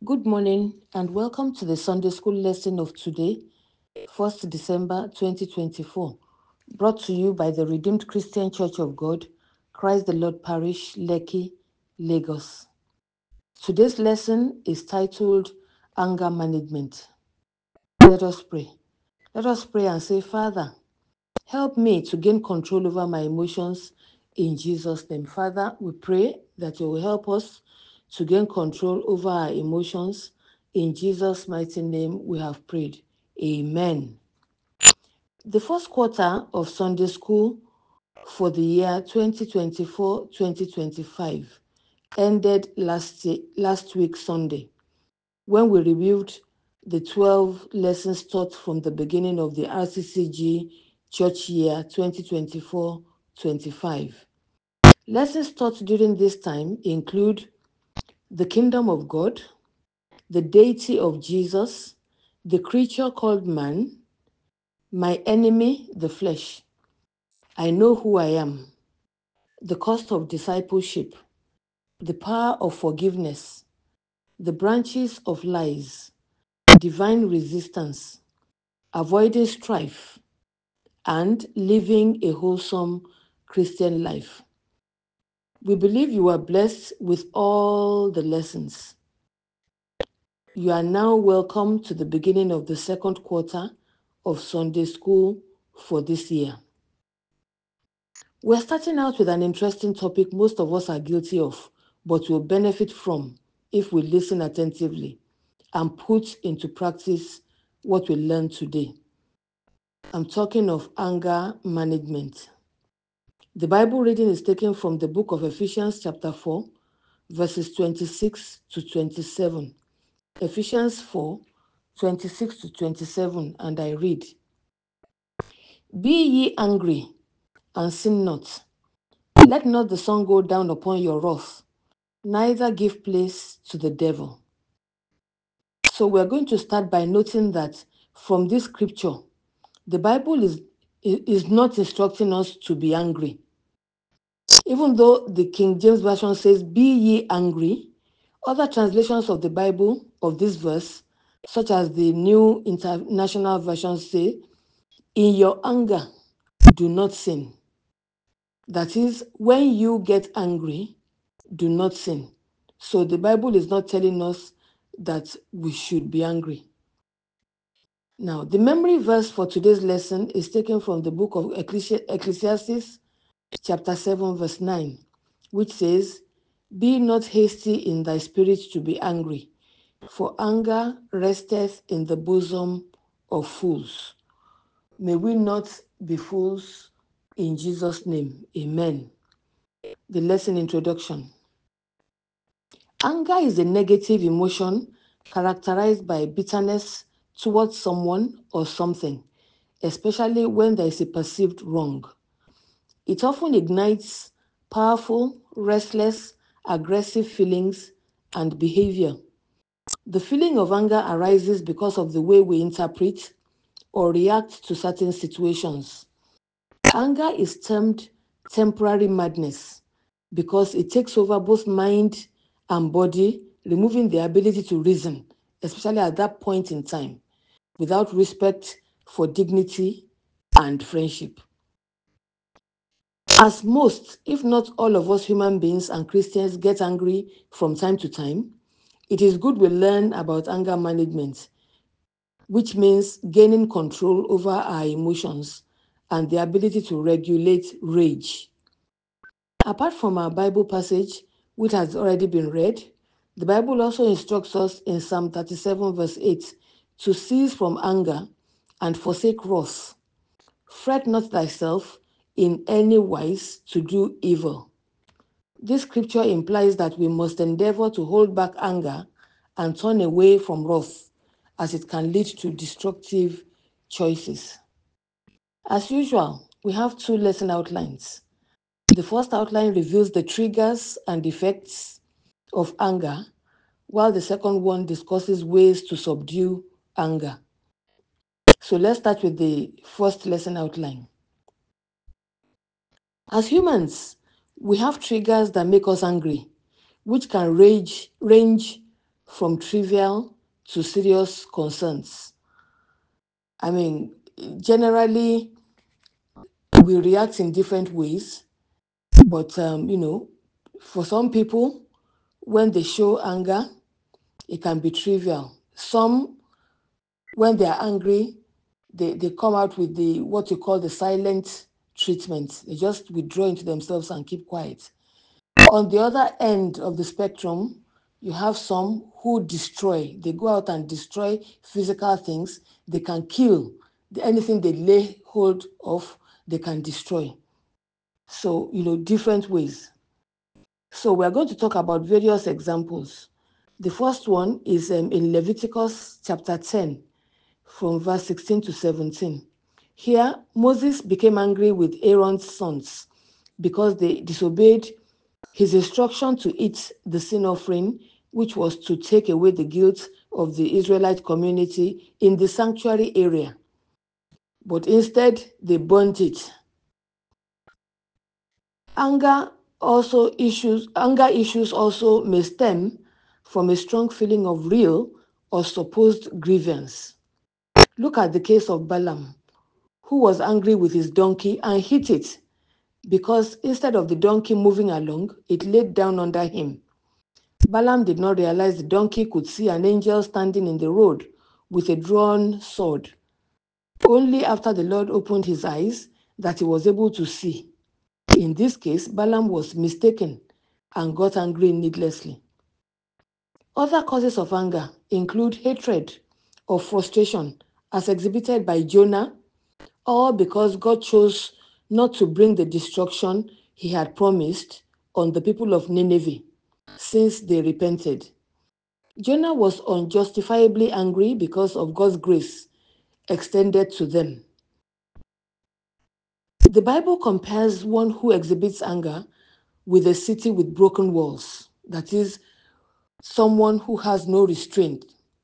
Good morning and welcome to the Sunday school lesson of today, 1st December 2024, brought to you by the Redeemed Christian Church of God, Christ the Lord Parish, Lekki, Lagos. Today's lesson is titled Anger Management. Let us pray. Let us pray and say, Father, help me to gain control over my emotions in Jesus' name. Father, we pray that you will help us to gain control over our emotions. In Jesus' mighty name, we have prayed. Amen. The first quarter of Sunday school for the year 2024-2025 ended last week Sunday, when we reviewed the 12 lessons taught from the beginning of the RCCG church year 2024-25. Lessons taught during this time include the kingdom of God, the deity of Jesus, the creature called man, my enemy, the flesh, I know who I am, the cost of discipleship, the power of forgiveness, the branches of lies, divine resistance, avoiding strife, and living a wholesome Christian life. We believe you are blessed with all the lessons. You are now welcome to the beginning of the second quarter of Sunday school for this year. We're starting out with an interesting topic most of us are guilty of, but will benefit from if we listen attentively and put into practice what we learned today. I'm talking of anger management. The Bible reading is taken from the book of Ephesians chapter 4, verses 26 to 27. Ephesians 4, 26 to 27, and I read, Be ye angry, and sin not. Let not the sun go down upon your wrath, neither give place to the devil. So we're going to start by noting that from this scripture, the Bible is not instructing us to be angry. Even though the King James Version says, Be ye angry, other translations of the Bible of this verse, such as the New International Version, say, In your anger, do not sin. That is, when you get angry, do not sin. So the Bible is not telling us that we should be angry. Now, the memory verse for today's lesson is taken from the book of Ecclesiastes, chapter 7, verse 9, which says, Be not hasty in thy spirit to be angry, for anger resteth in the bosom of fools. May we not be fools in Jesus' name. Amen. The lesson introduction. Anger is a negative emotion characterized by bitterness towards someone or something, especially when there is a perceived wrong. It often ignites powerful, restless, aggressive feelings and behavior. The feeling of anger arises because of the way we interpret or react to certain situations. Anger is termed temporary madness because it takes over both mind and body, removing the ability to reason, especially at that point in time, without respect for dignity and friendship. As most, if not all of us human beings and Christians get angry from time to time, it is good we learn about anger management, which means gaining control over our emotions and the ability to regulate rage. Apart from our Bible passage, which has already been read, the Bible also instructs us in Psalm 37, verse 8, to cease from anger and forsake wrath. Fret not thyself in any wise to do evil. This scripture implies that we must endeavor to hold back anger and turn away from wrath, as it can lead to destructive choices. As usual, we have two lesson outlines. The first outline reveals the triggers and effects of anger, while the second one discusses ways to subdue anger. So let's start with the first lesson outline. As humans, we have triggers that make us angry, which can range from trivial to serious concerns. I mean, generally, we react in different ways, but for some people, when they show anger, it can be trivial. Some, when they are angry, they come out with the what you call the silent treatment. They just withdraw into themselves and keep quiet. On the other end of the spectrum, you have some who destroy. They go out and destroy physical things. They can kill. Anything they lay hold of, they can destroy. So, different ways. So, we're going to talk about various examples. The first one is in Leviticus chapter 10, from verse 16 to 17. Here, Moses became angry with Aaron's sons because they disobeyed his instruction to eat the sin offering, which was to take away the guilt of the Israelite community in the sanctuary area. But instead, they burnt it. Anger issues also may stem from a strong feeling of real or supposed grievance. Look at the case of Balaam, who was angry with his donkey and hit it because instead of the donkey moving along, it laid down under him. Balaam did not realize the donkey could see an angel standing in the road with a drawn sword. Only after the Lord opened his eyes that he was able to see. In this case, Balaam was mistaken and got angry needlessly. Other causes of anger include hatred or frustration, as exhibited by Jonah, or because God chose not to bring the destruction he had promised on the people of Nineveh since they repented. Jonah was unjustifiably angry because of God's grace extended to them. The Bible compares one who exhibits anger with a city with broken walls, that is, someone who has no restraint.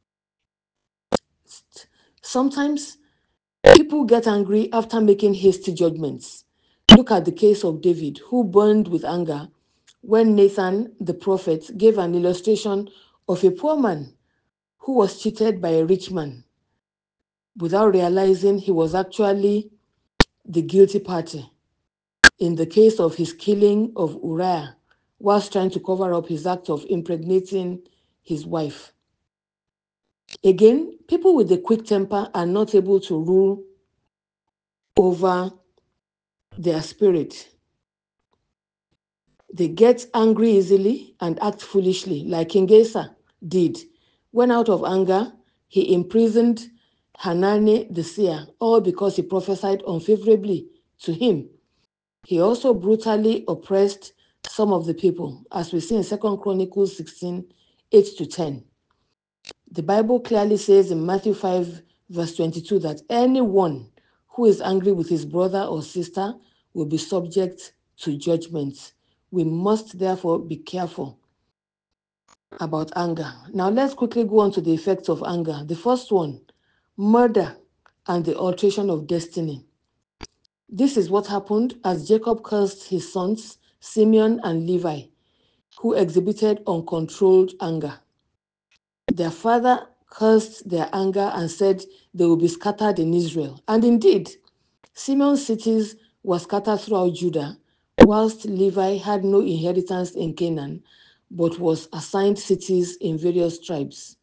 Sometimes people get angry after making hasty judgments. Look at the case of David, who burned with anger when Nathan the prophet gave an illustration of a poor man who was cheated by a rich man without realizing he was actually the guilty party in the case of his killing of Uriah whilst trying to cover up his act of impregnating his wife. Again, people with a quick temper are not able to rule over their spirit. They get angry easily and act foolishly, like King Asa did. When out of anger, he imprisoned Hanani the seer, all because he prophesied unfavorably to him. He also brutally oppressed some of the people, as we see in 2 Chronicles 16, 8 to 10. The Bible clearly says in Matthew 5, verse 22, that anyone who is angry with his brother or sister will be subject to judgment. We must therefore be careful about anger. Now let's quickly go on to the effects of anger. The first one, murder and the alteration of destiny. This is what happened as Jacob cursed his sons, Simeon and Levi, who exhibited uncontrolled anger. Their father cursed their anger and said they will be scattered in Israel. And indeed, Simeon's cities were scattered throughout Judah, whilst Levi had no inheritance in Canaan, but was assigned cities in various tribes.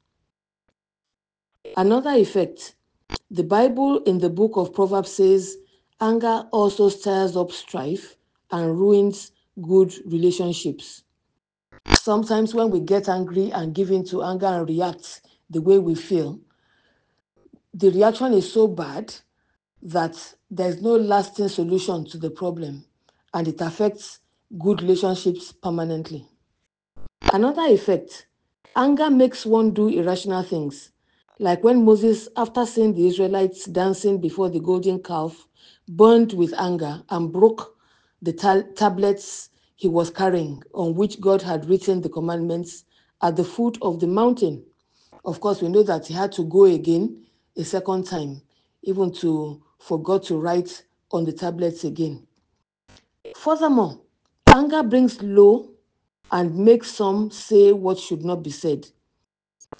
Another effect, the Bible in the book of Proverbs says, anger also stirs up strife and ruins good relationships. Sometimes when we get angry and give in to anger and react the way we feel, the reaction is so bad that there's no lasting solution to the problem and it affects good relationships permanently. Another effect, anger makes one do irrational things. Like when Moses, after seeing the Israelites dancing before the golden calf, burned with anger and broke the tablets he was carrying on which God had written the commandments at the foot of the mountain. Of course, we know that he had to go again a second time, even to for God to write on the tablets again. Furthermore, anger brings low and makes some say what should not be said.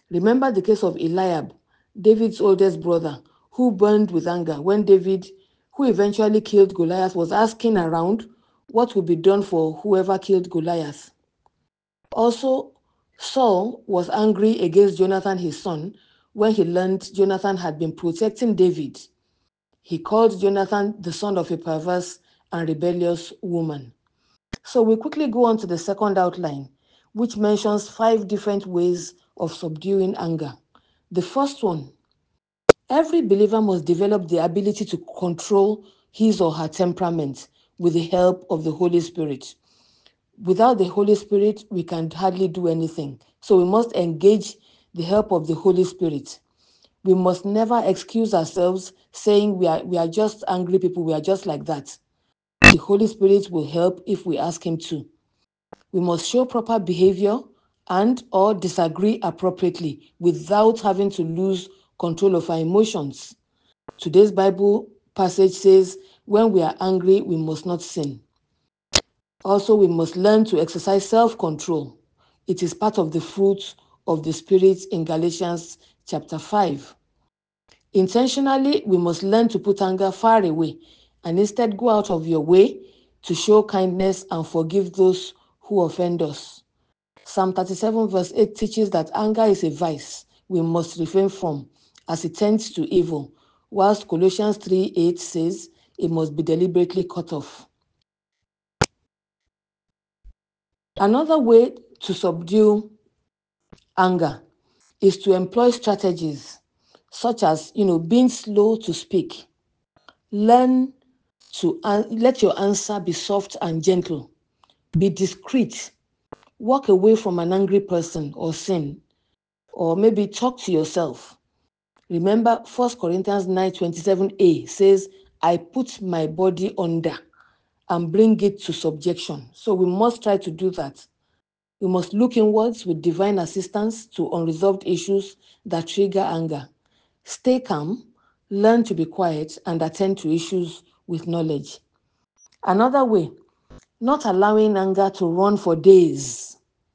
Remember the case of Eliab, David's oldest brother, who burned with anger when David, who eventually killed Goliath, was asking around what would be done for whoever killed Goliath. Also, Saul was angry against Jonathan, his son, when he learned Jonathan had been protecting David. He called Jonathan the son of a perverse and rebellious woman. So we quickly go on to the second outline, which mentions 5 different ways of subduing anger. The first one, every believer must develop the ability to control his or her temperament with the help of the Holy Spirit. Without the Holy Spirit, we can hardly do anything. So we must engage the help of the Holy Spirit. We must never excuse ourselves saying we are just angry people, we are just like that. The Holy Spirit will help if we ask Him to. We must show proper behavior and or disagree appropriately without having to lose control of our emotions. Today's Bible passage says, when we are angry, we must not sin. Also, we must learn to exercise self-control. It is part of the fruit of the Spirit in Galatians chapter 5. Intentionally, we must learn to put anger far away and instead go out of your way to show kindness and forgive those who offend us. Psalm 37 verse 8 teaches that anger is a vice we must refrain from as it tends to evil, whilst Colossians 3:8 says it must be deliberately cut off. Another way to subdue anger is to employ strategies such as, being slow to speak. Learn to let your answer be soft and gentle. Be discreet. Walk away from an angry person or sin, or maybe talk to yourself. Remember 1 Corinthians 9:27a says, I put my body under and bring it to subjection. So we must try to do that. We must look inwards with divine assistance to unresolved issues that trigger anger. Stay calm, learn to be quiet, and attend to issues with knowledge. Another way, not allowing anger to run for days.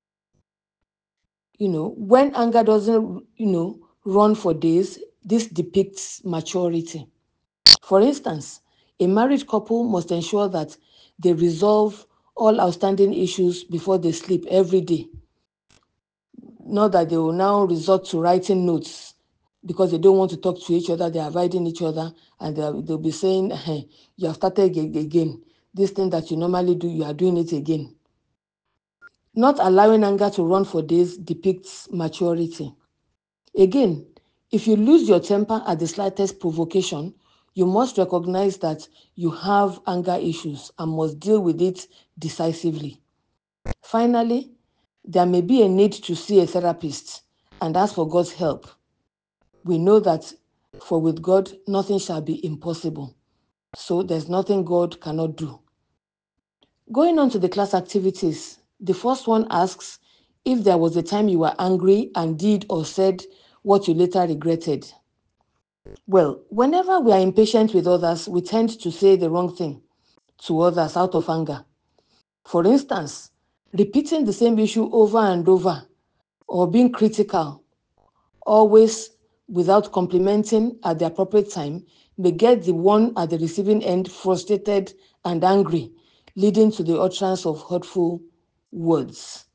When anger doesn't, run for days, this depicts maturity. For instance, a married couple must ensure that they resolve all outstanding issues before they sleep every day. Not that they will now resort to writing notes because they don't want to talk to each other, they are avoiding each other, and they'll be saying, hey, you have started again. This thing that you normally do, you are doing it again. Not allowing anger to run for days depicts maturity. Again, if you lose your temper at the slightest provocation, you must recognize that you have anger issues and must deal with it decisively. Finally, there may be a need to see a therapist and ask for God's help. We know that for with God, nothing shall be impossible. So there's nothing God cannot do. Going on to the class activities, the first one asks if there was a time you were angry and did or said what you later regretted. Well, whenever we are impatient with others, we tend to say the wrong thing to others out of anger. For instance, repeating the same issue over and over or being critical, always without complimenting at the appropriate time, may get the one at the receiving end frustrated and angry, leading to the utterance of hurtful words.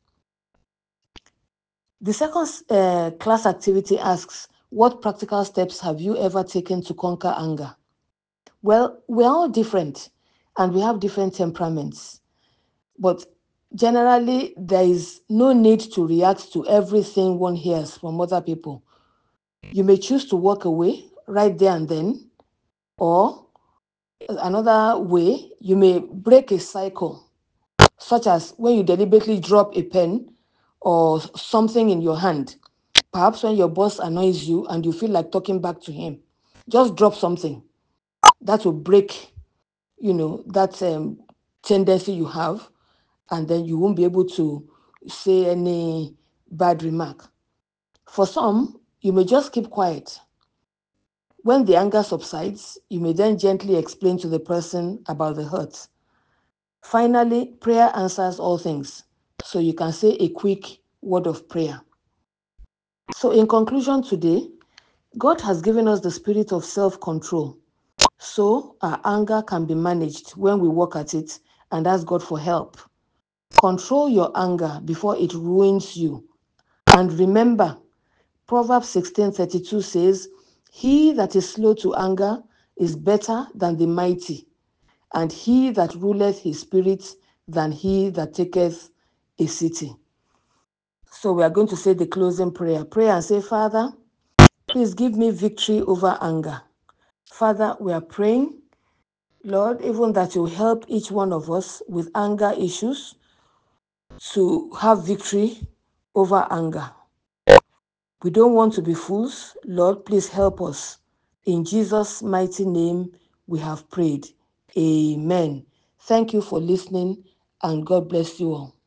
The second class activity asks, what practical steps have you ever taken to conquer anger? Well, we're all different and we have different temperaments, but generally there is no need to react to everything one hears from other people. You may choose to walk away right there and then, or another way, you may break a cycle, such as when you deliberately drop a pen or something in your hand. Perhaps when your boss annoys you and you feel like talking back to him, just drop something. That will break, that tendency you have, and then you won't be able to say any bad remark. For some, you may just keep quiet. When the anger subsides, you may then gently explain to the person about the hurt. Finally, prayer answers all things, so you can say a quick word of prayer. So, in conclusion today, God has given us the spirit of self-control, so our anger can be managed when we work at it and ask God for help. Control your anger before it ruins you. And remember, Proverbs 16:32 says, "He that is slow to anger is better than the mighty, and he that ruleth his spirit than he that taketh a city." So we are going to say the closing prayer. Pray and say, Father, please give me victory over anger. Father, we are praying, Lord, even that you help each one of us with anger issues to have victory over anger. We don't want to be fools. Lord, please help us. In Jesus' mighty name, we have prayed. Amen. Thank you for listening, and God bless you all.